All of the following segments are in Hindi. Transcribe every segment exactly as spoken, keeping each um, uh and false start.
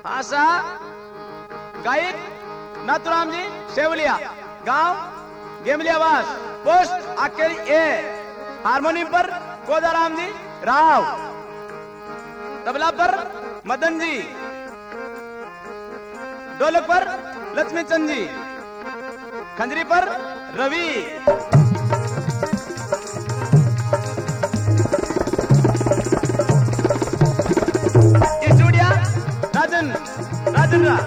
आशा गायक नाथुराम जी सेवलिया, गांव गेमलियावास, पोस्ट आकेरी ए। हारमोनियम पर गोदाराम जी राव, तबला पर मदन जी, ढोलक पर लक्ष्मी चंद जी, खंजरी पर रवि। राजन राजन रा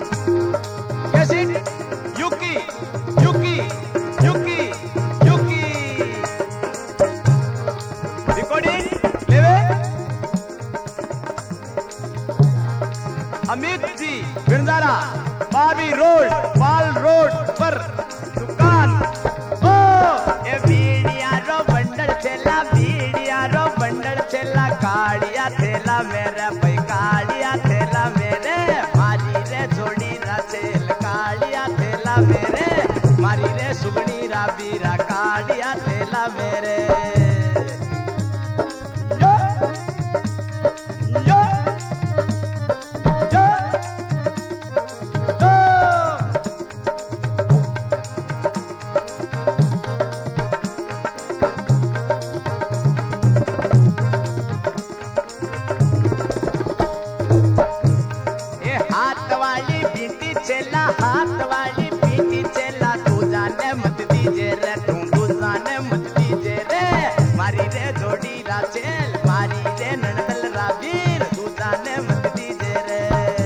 कैसेट युकी युकी युकी युकी रिकॉर्डिंग लेवे अमित जी बिरदारा, बाबी रोड पाल रोड पर दुकान। ओ ए बीड़िया रो बंडल चला, बीड़िया रो बंडल चला, काड़िया थेला मेरा भाई, काड़िया थेला मेरे, मारी रे जोड़ी रा चेल, काड़िया थेला मेरे, मारी रे सुगनी रा बीरा, काड़िया थेला मेरे। यो यो यो हाथ वाली पीटी चला, तू जाने मत दीजे रे, तू तू जाने मत दीजे रे, मारी रे जोड़ी रा चेल, मारी रे नंदल रा वीर, तू जाने मत दीजे रे।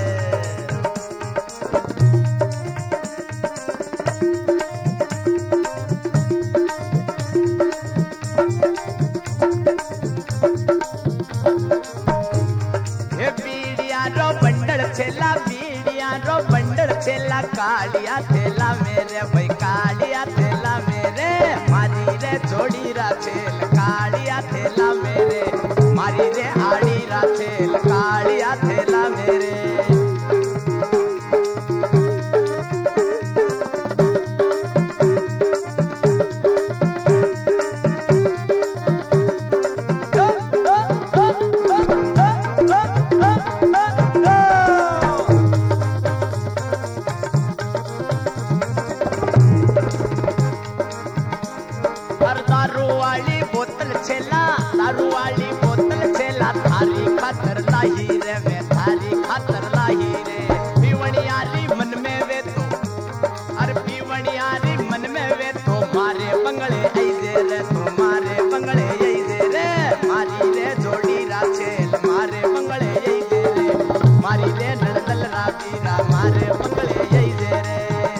हे बीड़िया रो बंडल चला, बीड़िया रो बंडल चला, कालिया थेला मेरे भाई, कालिया थेला मेरे, मारी रे जोड़ी रा चेल, कालिया थेला मेरे, मारी रे आड़ी रा चेल, कालिया थेला मेरे। दारू वाली बोतल छेला, दारू वाली बोतल छेला, थारी खातर लाही रे, मैं थारी खातर लाही रे, पीवणियारी मन में वे तो, अरे पीवणियारी मन में वे तो, मारे बंगले ऐसे रे, तो मारे बंगले ऐसे रे, मारी रे जोड़ी रा चेल, मारे बंगले ऐसे रे, मारी रे नड़दल रा बीरा, मारे बंगले ऐसे रे।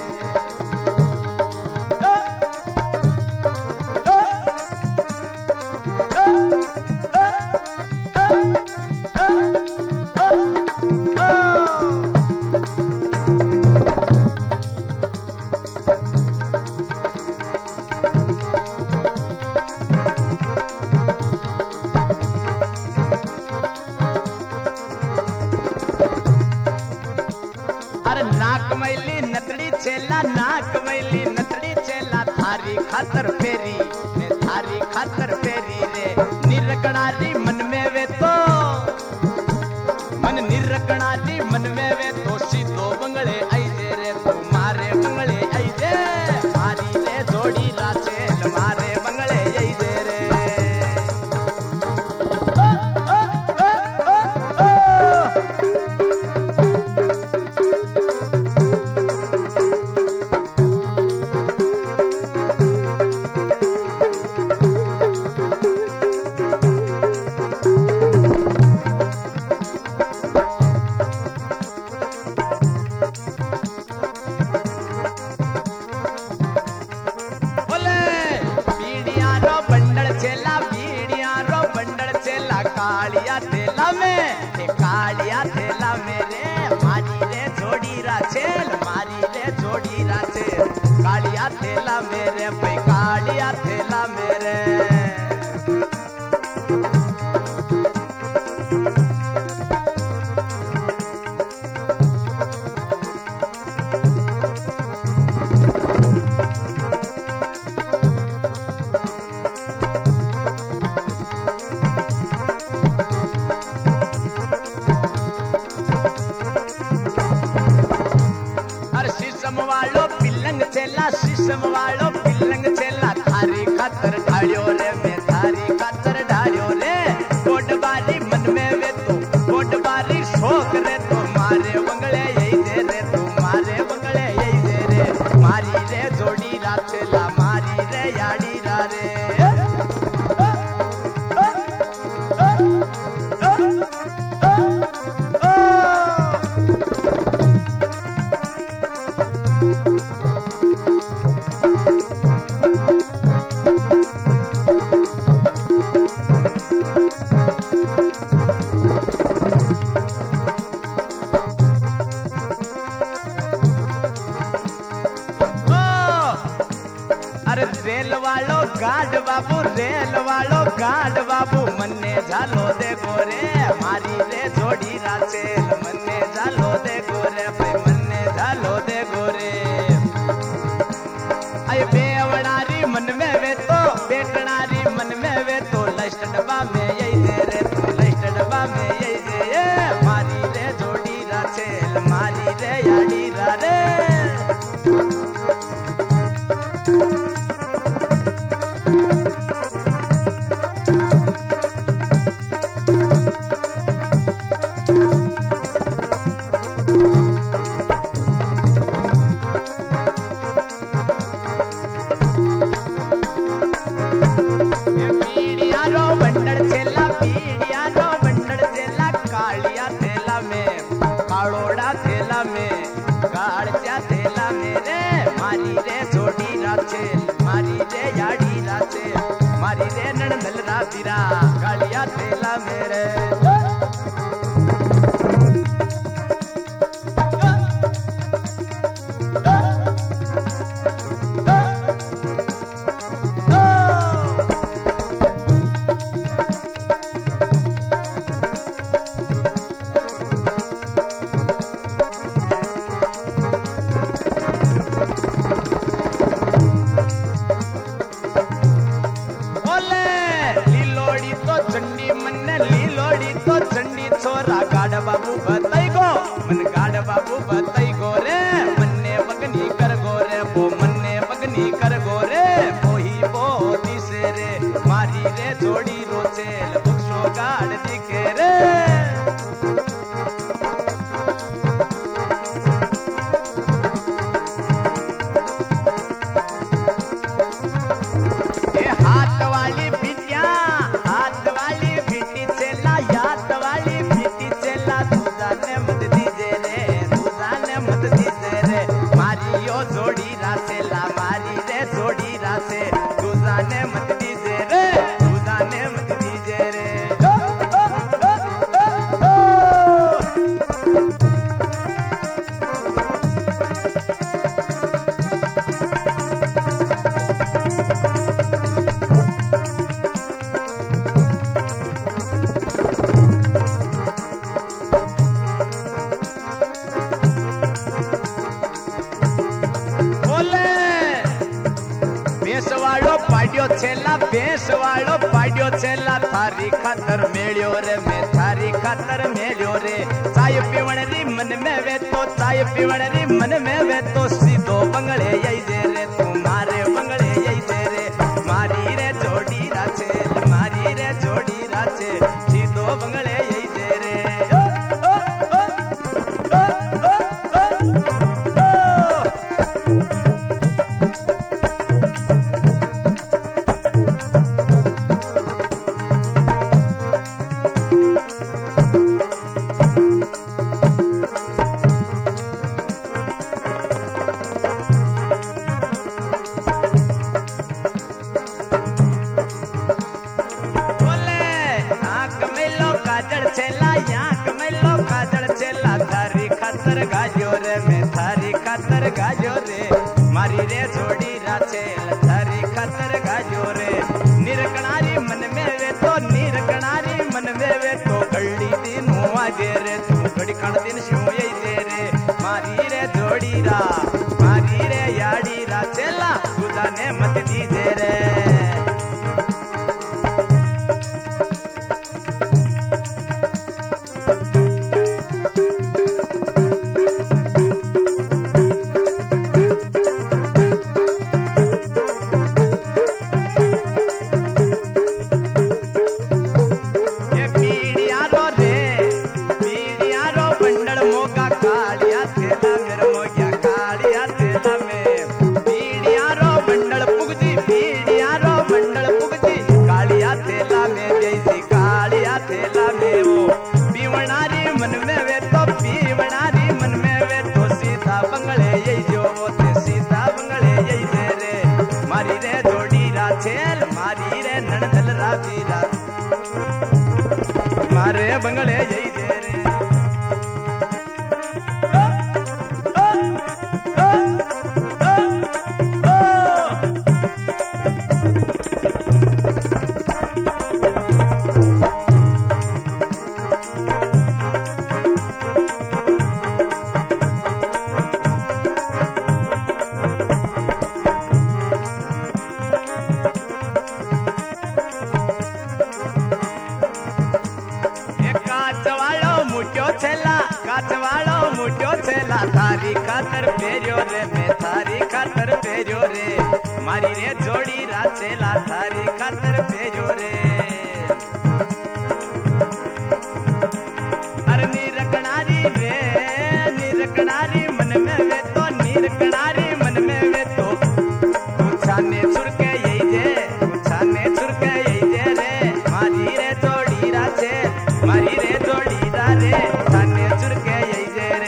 नाक मैली नतड़ी चेला, नाक मैली नतड़ी चेला, थारी खातर फेरी ने, थारी खातर फेरी रे, निरकणारी मन में वे तो, मन निरकणारी मन में वे तो, सीधो बंगले ऐसे रे, तो मारे बंगले ऐसे, मारी रे जोड़ी रा चेल, मारे बंगले ऐसे रे। ओ, ओ, ओ, ओ, ओ। कालिया थेला में, कालिया थेला मेरे, मारी रे जोड़ी रा चेल, मारी रे जोड़ी रा चेल, कालिया थेला मेरे भाई, कालिया थेला मेरे। कसम वालो पिलंग छेला थारी खातर ढालियो रे मैं थारी खातर ढालियो रे गोड बारी मन में वे तो गोड बारी शोक रे तो मारे बंगले यही दे रे तू मारे बंगले यही दे रे मारी रे जोड़ी रातेला मारी रे याड़ी रा रे अरे रेल वालो गाड बाबू रेल वालो गाड बाबू मन्ने झालो दे गोरे मारी रे जोड़ी राचेल मन्ने झालो दे गोरे भाई मन्ने झालो दे गोरे अय बेवड़ारी मन में वे तो बेटनारी मन में वे तो लस्ट डब्बा में यही दे रे तू लस्ट डब्बा में यही दे ये मारी रे जोड़ी राचेल मारी रे याड़ी रा रे मारी रे याड़ी राचे मारी रे नंदल रातीरा कालिया तेला मेरे गाड़ बाबू बताई गो मन गाड़ बाबू बताई गो रे मन्ने बगनी कर गो रे वो मन्ने बगनी कर गो रे वो ही वो दिसे रे मारी रे जोड़ी रोचेल बुक्सो गाड़ दिखे रे ये हाथ वाली बिटिया हाथ वाली बिटी चला याद वाली जोड़ी रासेला मारी रे जोड़ी रासे तू जाने मत दीजे रे तू जाने मत दीजे रे पाड्यो छेला बेस वालो पाड्यो छेला थारी खातर मेळ्यो रे मैं थारी खातर मेळ्यो रे चाय पीवण री मन में वे तो चाय पीवण री मन में वे तो सीधो बंगले यही दे रे तू मारे बंगले यही दे रे मारी रे जोड़ी राचे मारी रे जोड़ी राचे सीधो बंगले यही दे रे ओ, ओ, ओ, ओ, ओ, गाजो रे मैं थारी खातर गाजो रे मारी रे जोड़ी राचेल थारी खातर गाजो रे निरकणारी मन में वे तो निरकणारी मन में वे तो गड़ी दिन हुआ जे रे तू गड़ी खण दिन शिव यही दे रे मारी रे जोड़ी रा मारी रे याड़ी राचेला खुदा ने मत दीजे रे रे बंगले यही दे रे काचवाड़ो मुठो छेला थारी खातर पेरियो रे मैं थारी खातर पेरियो रे मारी रे जोड़ी राचेला थारी खातर पेरियो रे अरे निरकनारी रे निरकनारी मन में वे तो निरकनारी मन में वे तो छाने छुरके यही दे छाने छुरके यही दे रे मारी रे जोड़ी राचे मारी रे जोड़ी रा रे छाने छुरके यही दे रे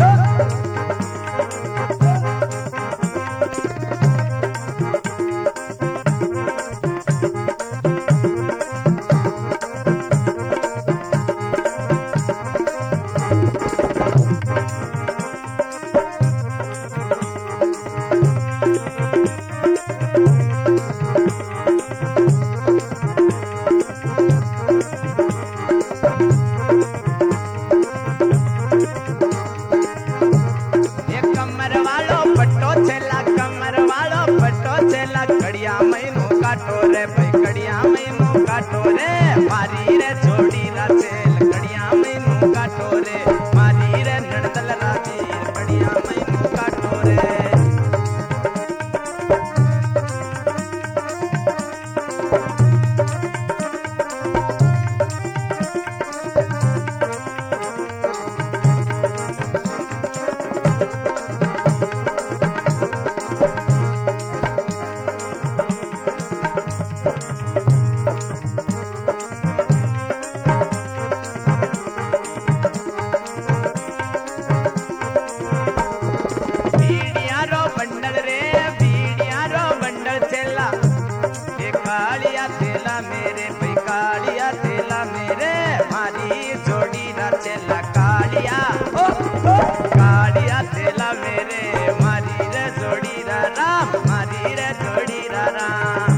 कड़िया मैनू काटो रे भाई कड़िया मैनू काटो रे मारी रे जोड़ी राचेल कड़िया मैनू काटो रे मारी रे नड़दल राजी कड़िया मैनू काटो रे कालिया तेला मेरे भाई कालिया तेला मेरे मारी जोड़ी राचेला कालिया ओ, ओ, कालिया तेला मेरे मारी रे जोड़ी रा राम मारी रे जोड़ी रा राम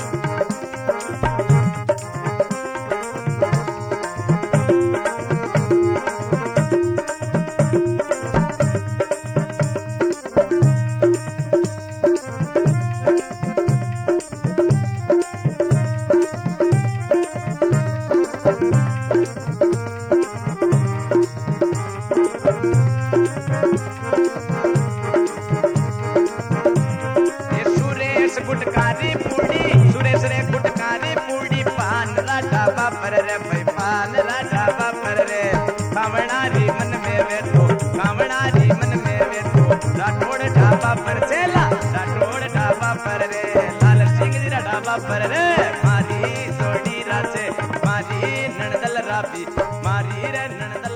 गुटकारी पूड़ी सुरेश रे गुटकारी पूड़ी पान राधा बापर रे भाई पान राधा बापर रे कावणारी मन में वे तो कावणारी मन में वे तो राठौड़ ढाबा पर चेला राठौड़ ढाबा पर रे लाल सिंह जी ढाबा पर रे मारी जोड़ी राचे मारी नणदल राबी मारी रे नणदल